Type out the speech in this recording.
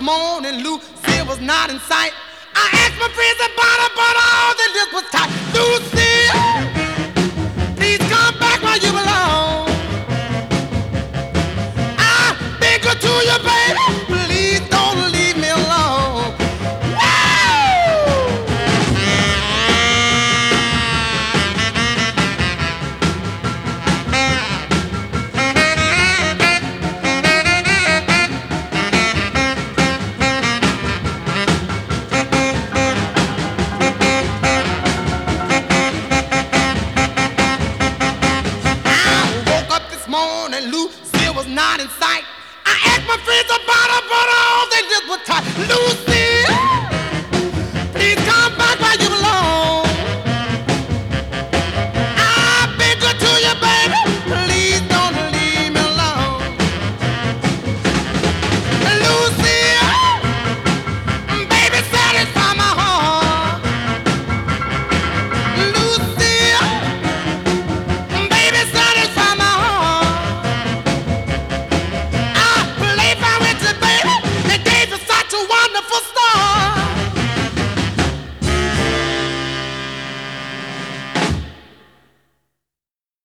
morning, Lucille was not in sight. I asked my friends about her, but all the lips was tight. Lucille, please come back where you belong. I beg her to you, baby.